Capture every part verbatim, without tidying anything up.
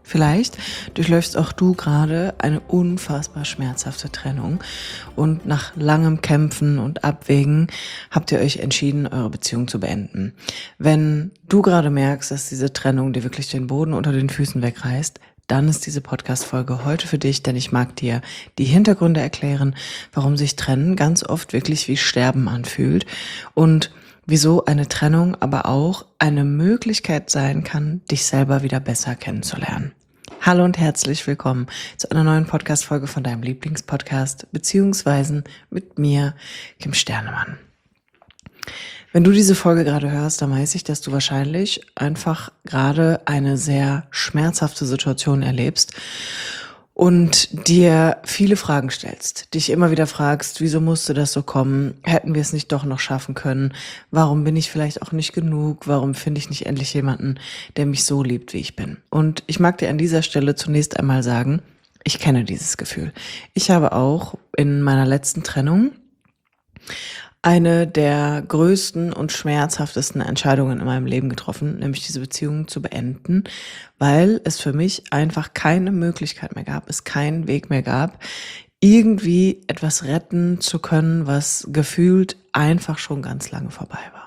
Vielleicht durchläufst auch du gerade eine unfassbar schmerzhafte Trennung und nach langem Kämpfen und Abwägen habt ihr euch entschieden, eure Beziehung zu beenden. Wenn du gerade merkst, dass diese Trennung dir wirklich den Boden unter den Füßen wegreißt, dann ist diese Podcast-Folge heute für dich, denn ich mag dir die Hintergründe erklären, warum sich Trennen ganz oft wirklich wie Sterben anfühlt und wieso eine Trennung aber auch eine Möglichkeit sein kann, dich selber wieder besser kennenzulernen. Hallo und herzlich willkommen zu einer neuen Podcast-Folge von deinem Lieblingspodcast, beziehungsweise mit mir, Kim Sternemann. Wenn du diese Folge gerade hörst, dann weiß ich, dass du wahrscheinlich einfach gerade eine sehr schmerzhafte Situation erlebst und dir viele Fragen stellst, dich immer wieder fragst, wieso musste das so kommen? Hätten wir es nicht doch noch schaffen können? Warum bin ich vielleicht auch nicht genug? Warum finde ich nicht endlich jemanden, der mich so liebt, wie ich bin? Und ich mag dir an dieser Stelle zunächst einmal sagen, ich kenne dieses Gefühl. Ich habe auch in meiner letzten Trennung eine der größten und schmerzhaftesten Entscheidungen in meinem Leben getroffen, nämlich diese Beziehung zu beenden, weil es für mich einfach keine Möglichkeit mehr gab, es keinen Weg mehr gab, irgendwie etwas retten zu können, was gefühlt einfach schon ganz lange vorbei war.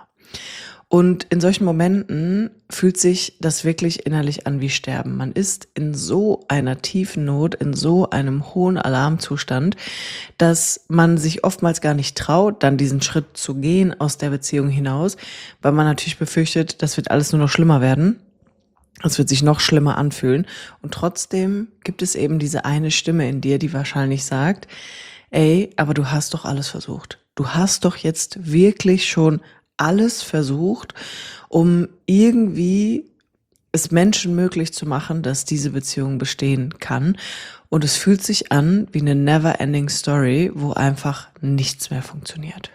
Und in solchen Momenten fühlt sich das wirklich innerlich an wie Sterben. Man ist in so einer tiefen Not, in so einem hohen Alarmzustand, dass man sich oftmals gar nicht traut, dann diesen Schritt zu gehen aus der Beziehung hinaus, weil man natürlich befürchtet, das wird alles nur noch schlimmer werden. Es wird sich noch schlimmer anfühlen. Und trotzdem gibt es eben diese eine Stimme in dir, die wahrscheinlich sagt, ey, aber du hast doch alles versucht. Du hast doch jetzt wirklich schon alles versucht, um irgendwie es Menschen möglich zu machen, dass diese Beziehung bestehen kann. Und es fühlt sich an wie eine never-ending Story, wo einfach nichts mehr funktioniert.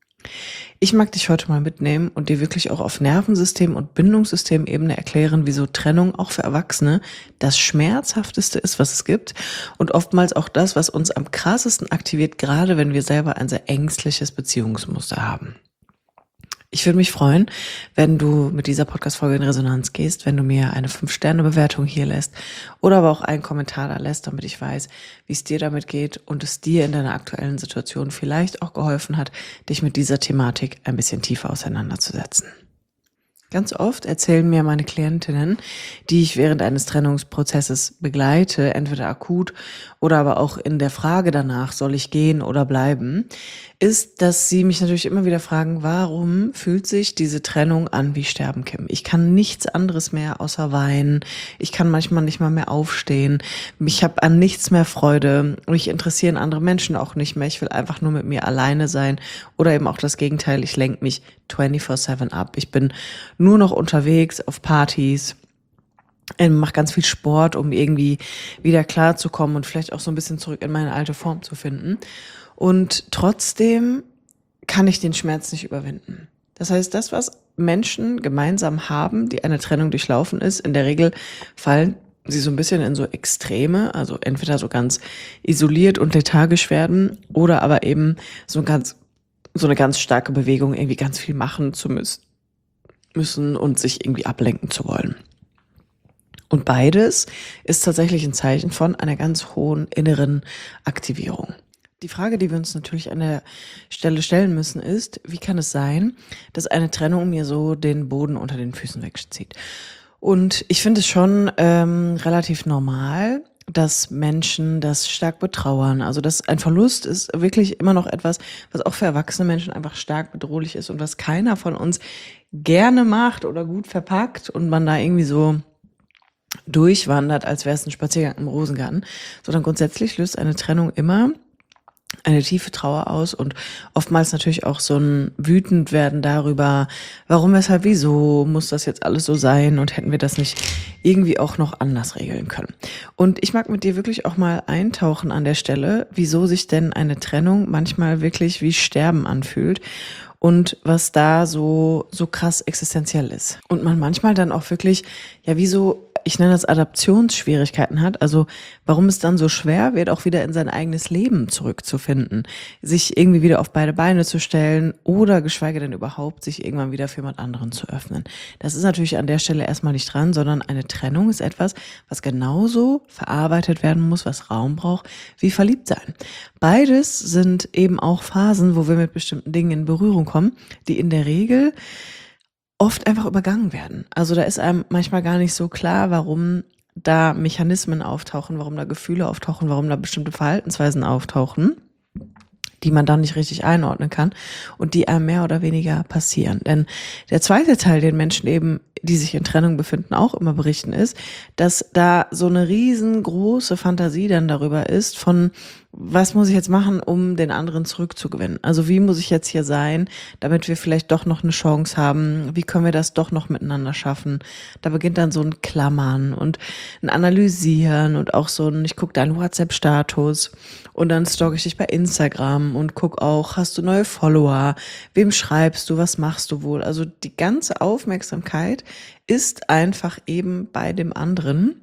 Ich mag dich heute mal mitnehmen und dir wirklich auch auf Nervensystem- und Bindungssystemebene erklären, wieso Trennung auch für Erwachsene das Schmerzhafteste ist, was es gibt und oftmals auch das, was uns am krassesten aktiviert, gerade wenn wir selber ein sehr ängstliches Beziehungsmuster haben. Ich würde mich freuen, wenn du mit dieser Podcast-Folge in Resonanz gehst, wenn du mir eine fünf Sterne Bewertung hier lässt oder aber auch einen Kommentar da lässt, damit ich weiß, wie es dir damit geht und es dir in deiner aktuellen Situation vielleicht auch geholfen hat, dich mit dieser Thematik ein bisschen tiefer auseinanderzusetzen. Ganz oft erzählen mir meine Klientinnen, die ich während eines Trennungsprozesses begleite, entweder akut oder aber auch in der Frage danach, soll ich gehen oder bleiben, ist, dass sie mich natürlich immer wieder fragen, warum fühlt sich diese Trennung an wie Sterben, Kim? Ich kann nichts anderes mehr außer weinen. Ich kann manchmal nicht mal mehr aufstehen. Ich habe an nichts mehr Freude. Mich interessieren andere Menschen auch nicht mehr. Ich will einfach nur mit mir alleine sein. Oder eben auch das Gegenteil. Ich lenke mich vierundzwanzig sieben ab. Ich bin nur noch unterwegs auf Partys. Ich mache ganz viel Sport, um irgendwie wieder klarzukommen und vielleicht auch so ein bisschen zurück in meine alte Form zu finden. Und trotzdem kann ich den Schmerz nicht überwinden. Das heißt, das, was Menschen gemeinsam haben, die eine Trennung durchlaufen ist, in der Regel fallen sie so ein bisschen in so Extreme, also entweder so ganz isoliert und lethargisch werden oder aber eben so ganz so eine ganz starke Bewegung, irgendwie ganz viel machen zu müssen, müssen und sich irgendwie ablenken zu wollen. Und beides ist tatsächlich ein Zeichen von einer ganz hohen inneren Aktivierung. Die Frage, die wir uns natürlich an der Stelle stellen müssen, ist, wie kann es sein, dass eine Trennung mir so den Boden unter den Füßen wegzieht? Und ich finde es schon ähm, relativ normal, dass Menschen das stark betrauern. Also dass ein Verlust ist wirklich immer noch etwas, was auch für erwachsene Menschen einfach stark bedrohlich ist und was keiner von uns gerne macht oder gut verpackt und man da irgendwie so durchwandert, als wäre es ein Spaziergang im Rosengarten, sondern grundsätzlich löst eine Trennung immer eine tiefe Trauer aus und oftmals natürlich auch so ein wütend werden darüber, warum, weshalb, wieso muss das jetzt alles so sein und hätten wir das nicht irgendwie auch noch anders regeln können. Und ich mag mit dir wirklich auch mal eintauchen an der Stelle, wieso sich denn eine Trennung manchmal wirklich wie Sterben anfühlt und was da so so krass existenziell ist. Und man manchmal dann auch wirklich, ja, wie so ich nenne das Adaptionsschwierigkeiten hat, also warum es dann so schwer wird, auch wieder in sein eigenes Leben zurückzufinden, sich irgendwie wieder auf beide Beine zu stellen oder geschweige denn überhaupt sich irgendwann wieder für jemand anderen zu öffnen. Das ist natürlich an der Stelle erstmal nicht dran, sondern eine Trennung ist etwas, was genauso verarbeitet werden muss, was Raum braucht, wie verliebt sein. Beides sind eben auch Phasen, wo wir mit bestimmten Dingen in Berührung kommen, die in der Regel oft einfach übergangen werden. Also da ist einem manchmal gar nicht so klar, warum da Mechanismen auftauchen, warum da Gefühle auftauchen, warum da bestimmte Verhaltensweisen auftauchen, die man dann nicht richtig einordnen kann und die einem mehr oder weniger passieren. Denn der zweite Teil, den Menschen eben, die sich in Trennung befinden, auch immer berichten, ist, dass da so eine riesengroße Fantasie dann darüber ist von, was muss ich jetzt machen, um den anderen zurückzugewinnen? Also wie muss ich jetzt hier sein, damit wir vielleicht doch noch eine Chance haben? Wie können wir das doch noch miteinander schaffen? Da beginnt dann so ein Klammern und ein Analysieren und auch so ein, ich gucke deinen WhatsApp-Status und dann stalke ich dich bei Instagram und guck auch, hast du neue Follower? Wem schreibst du? Was machst du wohl? Also die ganze Aufmerksamkeit ist einfach eben bei dem anderen,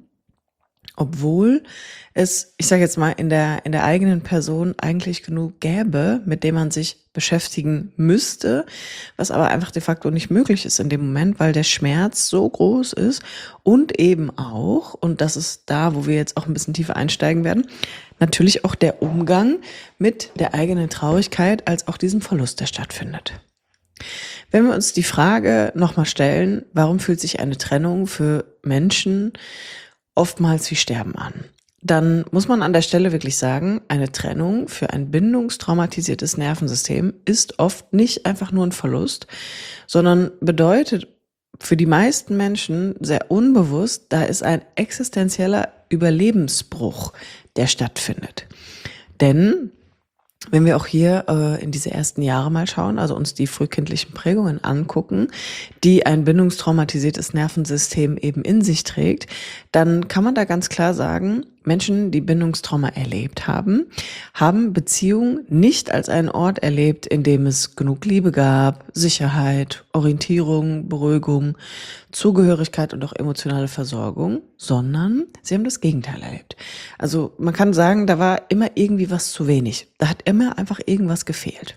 obwohl es, ich sage jetzt mal, in der in der eigenen Person eigentlich genug gäbe, mit dem man sich beschäftigen müsste, was aber einfach de facto nicht möglich ist in dem Moment, weil der Schmerz so groß ist und eben auch, und das ist da, wo wir jetzt auch ein bisschen tiefer einsteigen werden, natürlich auch der Umgang mit der eigenen Traurigkeit als auch diesem Verlust, der stattfindet. Wenn wir uns die Frage nochmal stellen, warum fühlt sich eine Trennung für Menschen oftmals wie Sterben an, dann muss man an der Stelle wirklich sagen, eine Trennung für ein bindungstraumatisiertes Nervensystem ist oft nicht einfach nur ein Verlust, sondern bedeutet für die meisten Menschen sehr unbewusst, da ist ein existenzieller Überlebensbruch, der stattfindet. Denn wenn wir auch hier äh, in diese ersten Jahre mal schauen, also uns die frühkindlichen Prägungen angucken, die ein bindungstraumatisiertes Nervensystem eben in sich trägt, dann kann man da ganz klar sagen, Menschen, die Bindungstrauma erlebt haben, haben Beziehungen nicht als einen Ort erlebt, in dem es genug Liebe gab, Sicherheit, Orientierung, Beruhigung, Zugehörigkeit und auch emotionale Versorgung, sondern sie haben das Gegenteil erlebt. Also man kann sagen, da war immer irgendwie was zu wenig. Da hat immer einfach irgendwas gefehlt.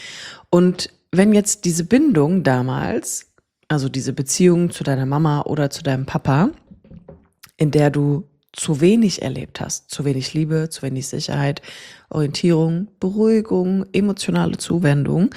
Und wenn jetzt diese Bindung damals, also diese Beziehung zu deiner Mama oder zu deinem Papa, in der du zu wenig erlebt hast, zu wenig Liebe, zu wenig Sicherheit, Orientierung, Beruhigung, emotionale Zuwendung,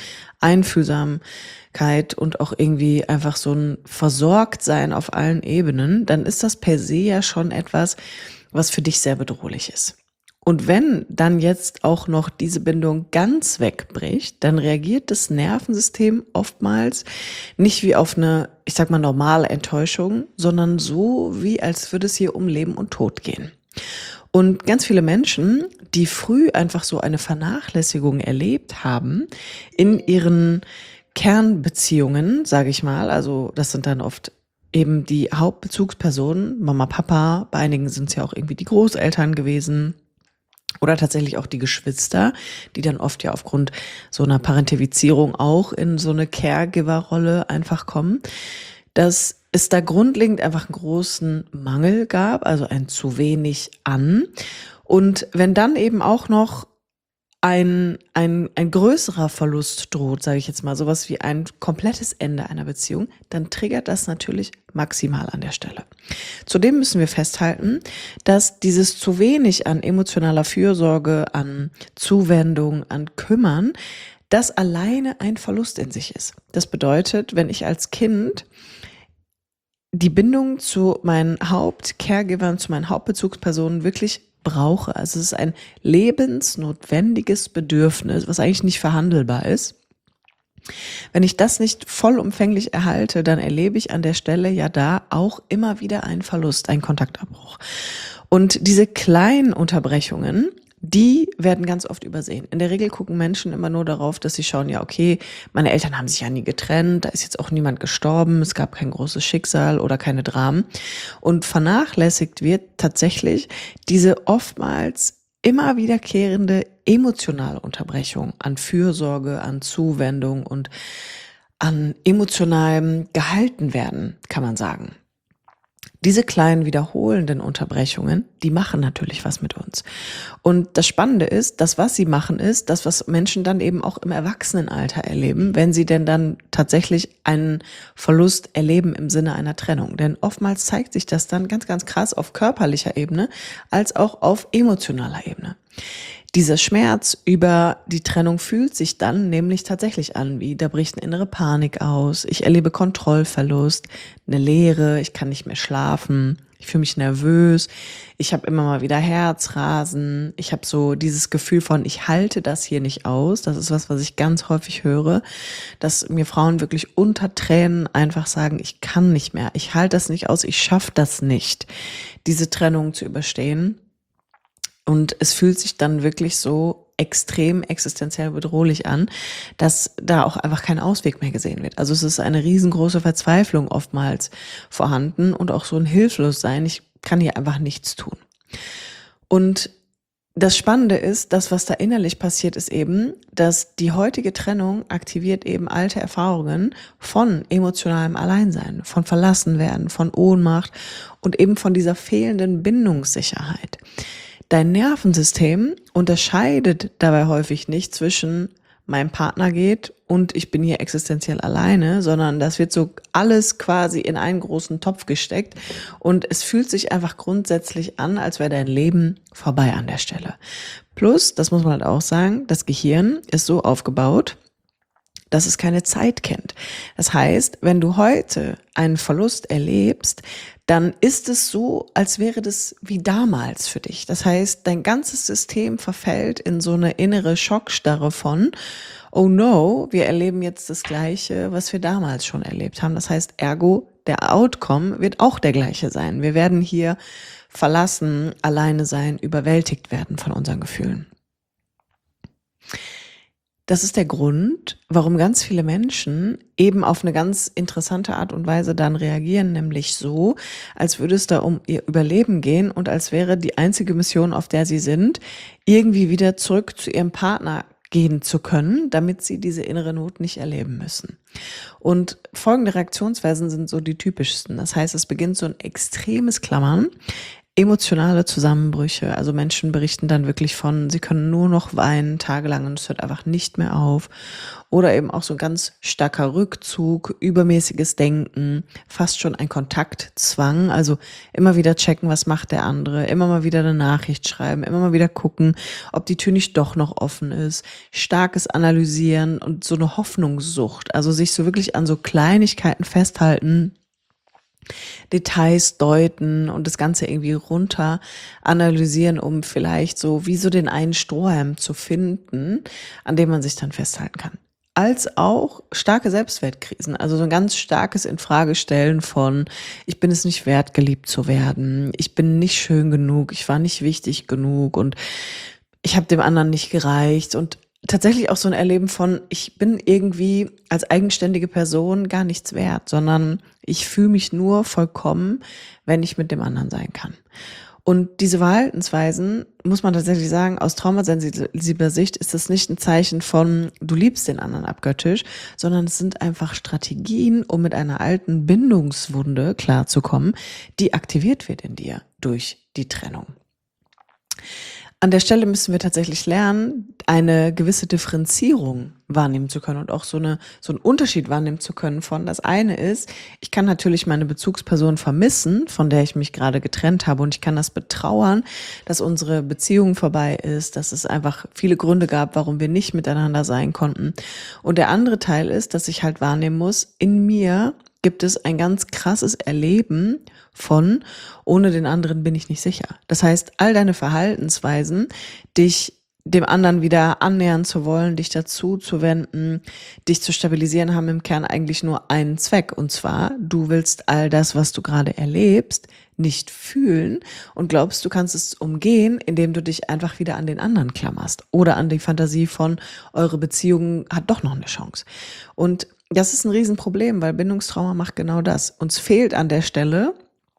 Einfühlsamkeit und auch irgendwie einfach so ein Versorgtsein auf allen Ebenen, dann ist das per se ja schon etwas, was für dich sehr bedrohlich ist. Und wenn dann jetzt auch noch diese Bindung ganz wegbricht, dann reagiert das Nervensystem oftmals nicht wie auf eine, ich sag mal, normale Enttäuschung, sondern so, wie als würde es hier um Leben und Tod gehen. Und ganz viele Menschen, die früh einfach so eine Vernachlässigung erlebt haben in ihren Kernbeziehungen, sage ich mal, also das sind dann oft eben die Hauptbezugspersonen, Mama, Papa, bei einigen sind es ja auch irgendwie die Großeltern gewesen, oder tatsächlich auch die Geschwister, die dann oft ja aufgrund so einer Parentifizierung auch in so eine Caregiver-Rolle einfach kommen, dass es da grundlegend einfach einen großen Mangel gab, also ein zu wenig an. Und wenn dann eben auch noch ein, ein, ein größerer Verlust droht, sage ich jetzt mal, sowas wie ein komplettes Ende einer Beziehung, dann triggert das natürlich maximal an der Stelle. Zudem müssen wir festhalten, dass dieses zu wenig an emotionaler Fürsorge, an Zuwendung, an Kümmern, das alleine ein Verlust in sich ist. Das bedeutet, wenn ich als Kind die Bindung zu meinen Hauptcaregivern, zu meinen Hauptbezugspersonen wirklich brauche. Also es ist ein lebensnotwendiges Bedürfnis, was eigentlich nicht verhandelbar ist. Wenn ich das nicht vollumfänglich erhalte, dann erlebe ich an der Stelle ja da auch immer wieder einen Verlust, einen Kontaktabbruch. Und diese kleinen Unterbrechungen, die werden ganz oft übersehen. In der Regel gucken Menschen immer nur darauf, dass sie schauen, ja okay, meine Eltern haben sich ja nie getrennt, da ist jetzt auch niemand gestorben, es gab kein großes Schicksal oder keine Dramen. Und vernachlässigt wird tatsächlich diese oftmals immer wiederkehrende emotionale Unterbrechung an Fürsorge, an Zuwendung und an emotionalem Gehaltenwerden, kann man sagen. Diese kleinen wiederholenden Unterbrechungen, die machen natürlich was mit uns. Und das Spannende ist, dass was sie machen ist, das, was Menschen dann eben auch im Erwachsenenalter erleben, wenn sie denn dann tatsächlich einen Verlust erleben im Sinne einer Trennung. Denn oftmals zeigt sich das dann ganz, ganz krass auf körperlicher Ebene als auch auf emotionaler Ebene. Dieser Schmerz über die Trennung fühlt sich dann nämlich tatsächlich an, wie da bricht eine innere Panik aus, ich erlebe Kontrollverlust, eine Leere, ich kann nicht mehr schlafen, ich fühle mich nervös, ich habe immer mal wieder Herzrasen, ich habe so dieses Gefühl von, ich halte das hier nicht aus. Das ist was, was ich ganz häufig höre, dass mir Frauen wirklich unter Tränen einfach sagen, ich kann nicht mehr, ich halte das nicht aus, ich schaffe das nicht, diese Trennung zu überstehen. Und es fühlt sich dann wirklich so extrem existenziell bedrohlich an, dass da auch einfach kein Ausweg mehr gesehen wird. Also es ist eine riesengroße Verzweiflung oftmals vorhanden und auch so ein Hilflossein. Ich kann hier einfach nichts tun. Und das Spannende ist, das, was da innerlich passiert, ist eben, dass die heutige Trennung aktiviert eben alte Erfahrungen von emotionalem Alleinsein, von Verlassenwerden, von Ohnmacht und eben von dieser fehlenden Bindungssicherheit. Dein Nervensystem unterscheidet dabei häufig nicht zwischen mein Partner geht und ich bin hier existenziell alleine, sondern das wird so alles quasi in einen großen Topf gesteckt und es fühlt sich einfach grundsätzlich an, als wäre dein Leben vorbei an der Stelle. Plus, das muss man halt auch sagen, das Gehirn ist so aufgebaut, dass es keine Zeit kennt. Das heißt, wenn du heute einen Verlust erlebst, dann ist es so, als wäre das wie damals für dich. Das heißt, dein ganzes System verfällt in so eine innere Schockstarre von, oh no, wir erleben jetzt das Gleiche, was wir damals schon erlebt haben. Das heißt, ergo, der Outcome wird auch der gleiche sein. Wir werden hier verlassen, alleine sein, überwältigt werden von unseren Gefühlen. Das ist der Grund, warum ganz viele Menschen eben auf eine ganz interessante Art und Weise dann reagieren, nämlich so, als würde es da um ihr Überleben gehen und als wäre die einzige Mission, auf der sie sind, irgendwie wieder zurück zu ihrem Partner gehen zu können, damit sie diese innere Not nicht erleben müssen. Und folgende Reaktionsweisen sind so die typischsten. Das heißt, es beginnt so ein extremes Klammern, emotionale Zusammenbrüche. Also Menschen berichten dann wirklich von, sie können nur noch weinen tagelang und es hört einfach nicht mehr auf. Oder eben auch so ein ganz starker Rückzug, übermäßiges Denken, fast schon ein Kontaktzwang. Also immer wieder checken, was macht der andere, immer mal wieder eine Nachricht schreiben, immer mal wieder gucken, ob die Tür nicht doch noch offen ist. Starkes Analysieren und so eine Hoffnungssucht. Also sich so wirklich an so Kleinigkeiten festhalten, Details deuten und das Ganze irgendwie runter analysieren, um vielleicht so wie so den einen Strohhalm zu finden, an dem man sich dann festhalten kann. Als auch starke Selbstwertkrisen, also so ein ganz starkes Infragestellen von, ich bin es nicht wert, geliebt zu werden, ich bin nicht schön genug, ich war nicht wichtig genug und ich habe dem anderen nicht gereicht und tatsächlich auch so ein Erleben von, ich bin irgendwie als eigenständige Person gar nichts wert, sondern ich fühle mich nur vollkommen, wenn ich mit dem anderen sein kann. Und diese Verhaltensweisen, muss man tatsächlich sagen, aus traumasensibler Sicht ist das nicht ein Zeichen von, du liebst den anderen abgöttisch, sondern es sind einfach Strategien, um mit einer alten Bindungswunde klarzukommen, die aktiviert wird in dir durch die Trennung. An der Stelle müssen wir tatsächlich lernen, eine gewisse Differenzierung wahrnehmen zu können und auch so eine so einen Unterschied wahrnehmen zu können von, das eine ist, ich kann natürlich meine Bezugsperson vermissen, von der ich mich gerade getrennt habe und ich kann das betrauern, dass unsere Beziehung vorbei ist, dass es einfach viele Gründe gab, warum wir nicht miteinander sein konnten. Und der andere Teil ist, dass ich halt wahrnehmen muss, in mir gibt es ein ganz krasses Erleben von, ohne den anderen bin ich nicht sicher. Das heißt, all deine Verhaltensweisen, dich dem anderen wieder annähern zu wollen, dich dazu zu wenden, dich zu stabilisieren, haben im Kern eigentlich nur einen Zweck. Und zwar, du willst all das, was du gerade erlebst, nicht fühlen und glaubst, du kannst es umgehen, indem du dich einfach wieder an den anderen klammerst oder an die Fantasie von, eure Beziehung hat doch noch eine Chance. Und das ist ein Riesenproblem, weil Bindungstrauma macht genau das. Uns fehlt an der Stelle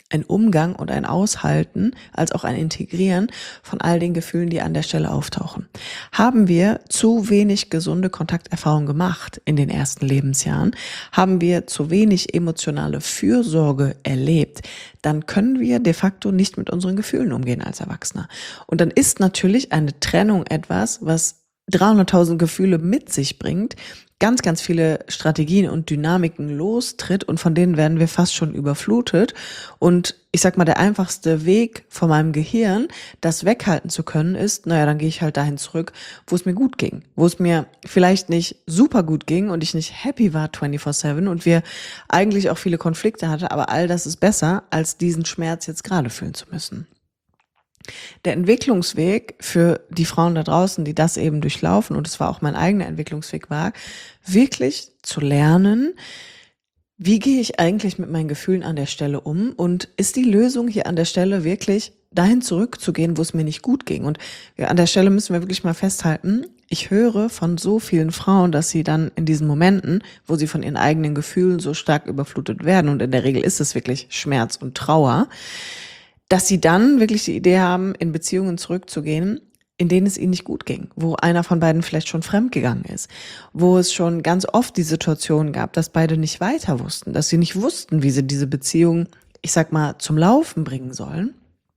ein Umgang und ein Aushalten als auch ein Integrieren von all den Gefühlen, die an der Stelle auftauchen. Haben wir zu wenig gesunde Kontakterfahrungen gemacht in den ersten Lebensjahren, haben wir zu wenig emotionale Fürsorge erlebt, dann können wir de facto nicht mit unseren Gefühlen umgehen als Erwachsener. Und dann ist natürlich eine Trennung etwas, was dreihunderttausend Gefühle mit sich bringt, ganz, ganz viele Strategien und Dynamiken lostritt und von denen werden wir fast schon überflutet. Und ich sag mal, der einfachste Weg von meinem Gehirn, das weghalten zu können, ist, naja, dann gehe ich halt dahin zurück, wo es mir gut ging, wo es mir vielleicht nicht super gut ging und ich nicht happy war vierundzwanzig sieben und wir eigentlich auch viele Konflikte hatten, aber all das ist besser, als diesen Schmerz jetzt gerade fühlen zu müssen. Der Entwicklungsweg für die Frauen da draußen, die das eben durchlaufen, und es war auch mein eigener Entwicklungsweg, war wirklich zu lernen, wie gehe ich eigentlich mit meinen Gefühlen an der Stelle um und ist die Lösung hier an der Stelle wirklich dahin zurückzugehen, wo es mir nicht gut ging. Und ja, an der Stelle müssen wir wirklich mal festhalten, ich höre von so vielen Frauen, dass sie dann in diesen Momenten, wo sie von ihren eigenen Gefühlen so stark überflutet werden, und in der Regel ist es wirklich Schmerz und Trauer, dass sie dann wirklich die Idee haben, in Beziehungen zurückzugehen, in denen es ihnen nicht gut ging, wo einer von beiden vielleicht schon fremdgegangen ist, wo es schon ganz oft die Situation gab, dass beide nicht weiter wussten, dass sie nicht wussten, wie sie diese Beziehung, ich sag mal, zum Laufen bringen sollen.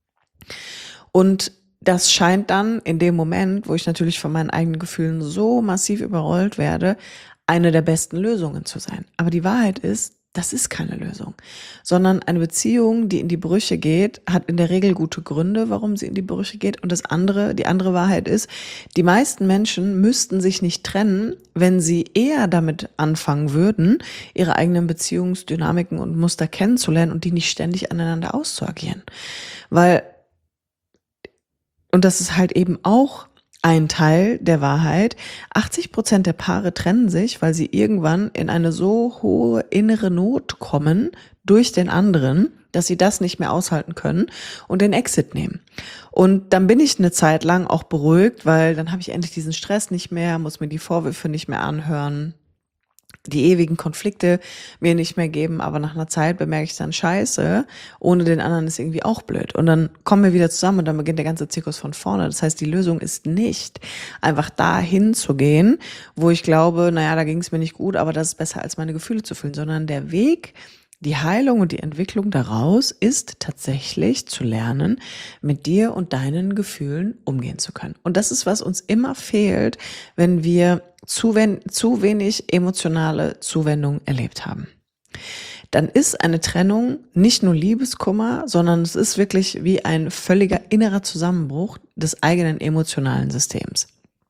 Und das scheint dann in dem Moment, wo ich natürlich von meinen eigenen Gefühlen so massiv überrollt werde, eine der besten Lösungen zu sein. Aber die Wahrheit ist, das ist keine Lösung, sondern eine Beziehung, die in die Brüche geht, hat in der Regel gute Gründe, warum sie in die Brüche geht. Und das andere, die andere Wahrheit ist, die meisten Menschen müssten sich nicht trennen, wenn sie eher damit anfangen würden, ihre eigenen Beziehungsdynamiken und Muster kennenzulernen und die nicht ständig aneinander auszuagieren. Weil, und das ist halt eben auch ein Teil der Wahrheit, achtzig Prozent der Paare trennen sich, weil sie irgendwann in eine so hohe innere Not kommen durch den anderen, dass sie das nicht mehr aushalten können und den Exit nehmen. Und dann bin ich eine Zeit lang auch beruhigt, weil dann habe ich endlich diesen Stress nicht mehr, muss mir die Vorwürfe nicht mehr anhören, die ewigen Konflikte mir nicht mehr geben, aber nach einer Zeit bemerke ich dann, Scheiße, ohne den anderen ist irgendwie auch blöd. Und dann kommen wir wieder zusammen und dann beginnt der ganze Zirkus von vorne. Das heißt, die Lösung ist nicht, einfach dahin zu gehen, wo ich glaube, naja, da ging es mir nicht gut, aber das ist besser, als meine Gefühle zu fühlen, sondern der Weg, die Heilung und die Entwicklung daraus ist tatsächlich zu lernen, mit dir und deinen Gefühlen umgehen zu können. Und das ist, was uns immer fehlt, wenn wir zu, wen- zu wenig emotionale Zuwendung erlebt haben. Dann ist eine Trennung nicht nur Liebeskummer, sondern es ist wirklich wie ein völliger innerer Zusammenbruch des eigenen emotionalen Systems.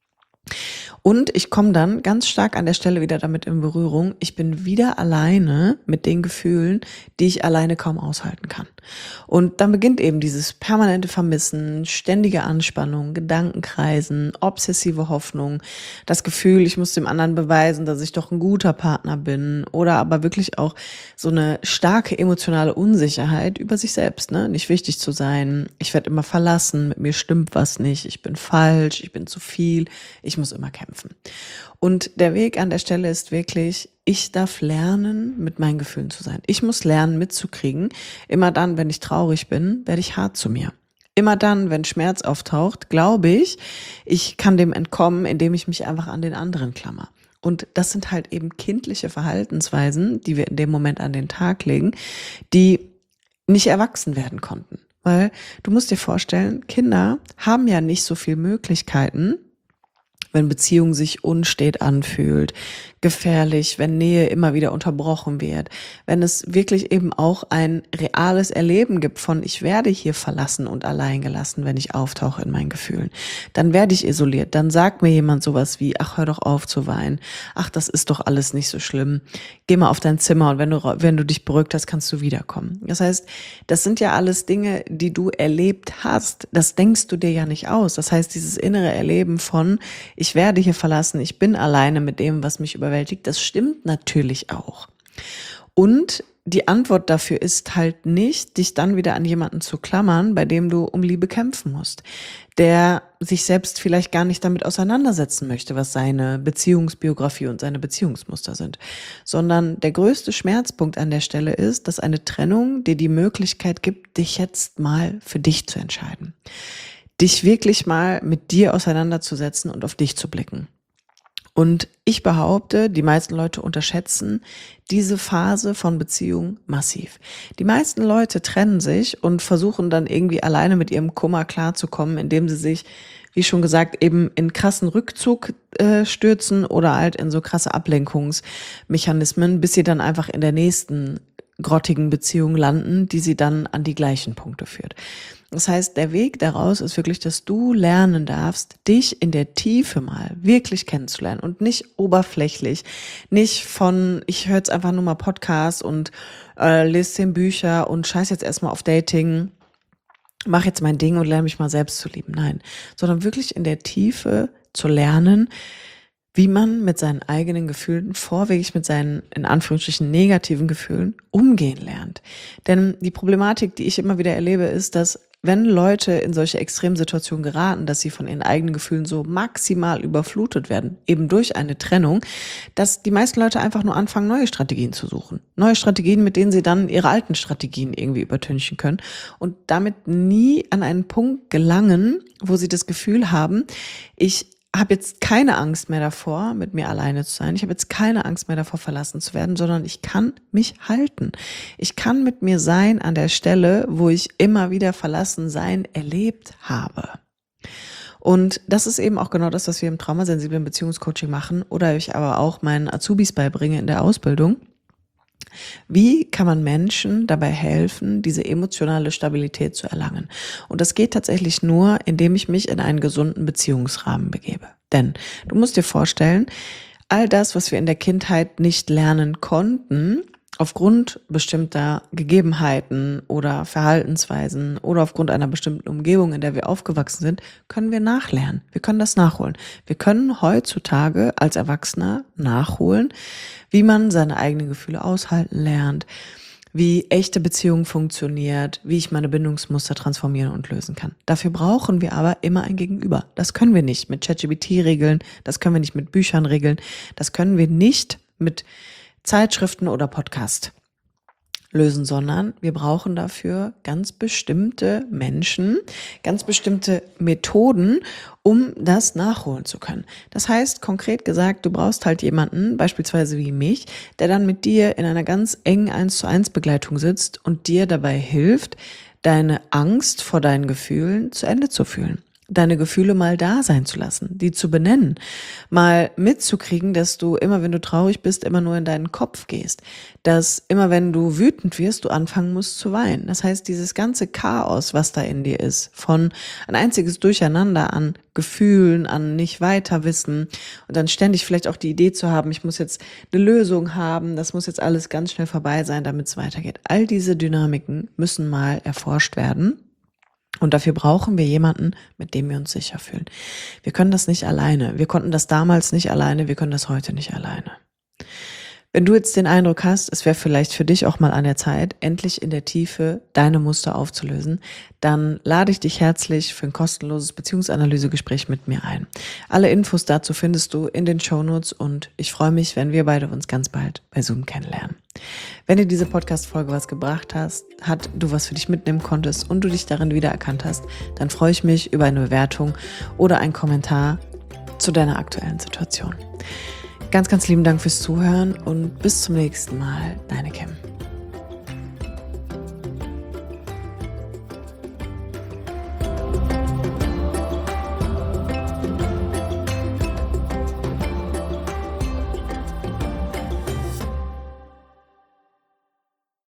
Und ich komme dann ganz stark an der Stelle wieder damit in Berührung. Ich bin wieder alleine mit den Gefühlen, die ich alleine kaum aushalten kann. Und dann beginnt eben dieses permanente Vermissen, ständige Anspannung, Gedankenkreisen, obsessive Hoffnung, das Gefühl, ich muss dem anderen beweisen, dass ich doch ein guter Partner bin, oder aber wirklich auch so eine starke emotionale Unsicherheit über sich selbst, ne? Nicht wichtig zu sein, ich werde immer verlassen, mit mir stimmt was nicht, ich bin falsch, ich bin zu viel, ich muss immer kämpfen. Und der Weg an der Stelle ist wirklich, ich darf lernen, mit meinen Gefühlen zu sein. Ich muss lernen, mitzukriegen. Immer dann, wenn ich traurig bin, werde ich hart zu mir. Immer dann, wenn Schmerz auftaucht, glaube ich, ich kann dem entkommen, indem ich mich einfach an den anderen klammer. Und das sind halt eben kindliche Verhaltensweisen, die wir in dem Moment an den Tag legen, die nicht erwachsen werden konnten. Weil du musst dir vorstellen, Kinder haben ja nicht so viele Möglichkeiten, wenn Beziehung sich unstet anfühlt, gefährlich, wenn Nähe immer wieder unterbrochen wird, wenn es wirklich eben auch ein reales Erleben gibt von, ich werde hier verlassen und allein gelassen, wenn ich auftauche in meinen Gefühlen. Dann werde ich isoliert, dann sagt mir jemand sowas wie, ach, hör doch auf zu weinen, ach, das ist doch alles nicht so schlimm, geh mal auf dein Zimmer und wenn du, wenn du dich beruhigt hast, kannst du wiederkommen. Das heißt, das sind ja alles Dinge, die du erlebt hast, das denkst du dir ja nicht aus. Das heißt, dieses innere Erleben von, ich werde hier verlassen, ich bin alleine mit dem, was mich überwältigt, das stimmt natürlich auch. Und die Antwort dafür ist halt nicht, dich dann wieder an jemanden zu klammern, bei dem du um Liebe kämpfen musst, der sich selbst vielleicht gar nicht damit auseinandersetzen möchte, was seine Beziehungsbiografie und seine Beziehungsmuster sind, sondern der größte Schmerzpunkt an der Stelle ist, dass eine Trennung dir die Möglichkeit gibt, dich jetzt mal für dich zu entscheiden, dich wirklich mal mit dir auseinanderzusetzen und auf dich zu blicken. Und ich behaupte, die meisten Leute unterschätzen diese Phase von Beziehung massiv. Die meisten Leute trennen sich und versuchen dann irgendwie alleine mit ihrem Kummer klarzukommen, indem sie sich, wie schon gesagt, eben in krassen Rückzug äh, stürzen oder halt in so krasse Ablenkungsmechanismen, bis sie dann einfach in der nächsten grottigen Beziehung landen, die sie dann an die gleichen Punkte führt. Das heißt, der Weg daraus ist wirklich, dass du lernen darfst, dich in der Tiefe mal wirklich kennenzulernen und nicht oberflächlich, nicht von, ich höre jetzt einfach nur mal Podcasts und äh, lese zehn Bücher und scheiß jetzt erstmal auf Dating, mach jetzt mein Ding und lerne mich mal selbst zu lieben. Nein, sondern wirklich in der Tiefe zu lernen, wie man mit seinen eigenen Gefühlen, vorwiegend mit seinen, in Anführungsstrichen, negativen Gefühlen umgehen lernt. Denn die Problematik, die ich immer wieder erlebe, ist, dass wenn Leute in solche Extremsituationen geraten, dass sie von ihren eigenen Gefühlen so maximal überflutet werden, eben durch eine Trennung, dass die meisten Leute einfach nur anfangen, neue Strategien zu suchen. Neue Strategien, mit denen sie dann ihre alten Strategien irgendwie übertünchen können und damit nie an einen Punkt gelangen, wo sie das Gefühl haben, ich habe jetzt keine Angst mehr davor, mit mir alleine zu sein. Ich habe jetzt keine Angst mehr davor, verlassen zu werden, sondern ich kann mich halten. Ich kann mit mir sein an der Stelle, wo ich immer wieder verlassen sein erlebt habe. Und das ist eben auch genau das, was wir im traumasensiblen Beziehungscoaching machen oder ich aber auch meinen Azubis beibringe in der Ausbildung. Wie kann man Menschen dabei helfen, diese emotionale Stabilität zu erlangen? Und das geht tatsächlich nur, indem ich mich in einen gesunden Beziehungsrahmen begebe. Denn du musst dir vorstellen, all das, was wir in der Kindheit nicht lernen konnten, aufgrund bestimmter Gegebenheiten oder Verhaltensweisen oder aufgrund einer bestimmten Umgebung, in der wir aufgewachsen sind, können wir nachlernen. Wir können das nachholen. Wir können heutzutage als Erwachsener nachholen, wie man seine eigenen Gefühle aushalten lernt, wie echte Beziehung funktioniert, wie ich meine Bindungsmuster transformieren und lösen kann. Dafür brauchen wir aber immer ein Gegenüber. Das können wir nicht mit ChatGPT regeln, das können wir nicht mit Büchern regeln, das können wir nicht mit Zeitschriften oder Podcast lösen, sondern wir brauchen dafür ganz bestimmte Menschen, ganz bestimmte Methoden, um das nachholen zu können. Das heißt, konkret gesagt, du brauchst halt jemanden, beispielsweise wie mich, der dann mit dir in einer ganz engen eins zu eins Begleitung sitzt und dir dabei hilft, deine Angst vor deinen Gefühlen zu Ende zu fühlen. Deine Gefühle mal da sein zu lassen, die zu benennen, mal mitzukriegen, dass du immer, wenn du traurig bist, immer nur in deinen Kopf gehst, dass immer, wenn du wütend wirst, du anfangen musst zu weinen. Das heißt, dieses ganze Chaos, was da in dir ist, von ein einziges Durcheinander an Gefühlen, an nicht weiter wissen und dann ständig vielleicht auch die Idee zu haben, ich muss jetzt eine Lösung haben, das muss jetzt alles ganz schnell vorbei sein, damit es weitergeht. All diese Dynamiken müssen mal erforscht werden. Und dafür brauchen wir jemanden, mit dem wir uns sicher fühlen. Wir können das nicht alleine. Wir konnten das damals nicht alleine, wir können das heute nicht alleine. Wenn du jetzt den Eindruck hast, es wäre vielleicht für dich auch mal an der Zeit, endlich in der Tiefe deine Muster aufzulösen, dann lade ich dich herzlich für ein kostenloses Beziehungsanalysegespräch mit mir ein. Alle Infos dazu findest du in den Shownotes und ich freue mich, wenn wir beide uns ganz bald bei Zoom kennenlernen. Wenn dir diese Podcast-Folge was gebracht hast, hat, du was für dich mitnehmen konntest und du dich darin wiedererkannt hast, dann freue ich mich über eine Bewertung oder einen Kommentar zu deiner aktuellen Situation. Ganz, ganz lieben Dank fürs Zuhören und bis zum nächsten Mal. Deine Kim.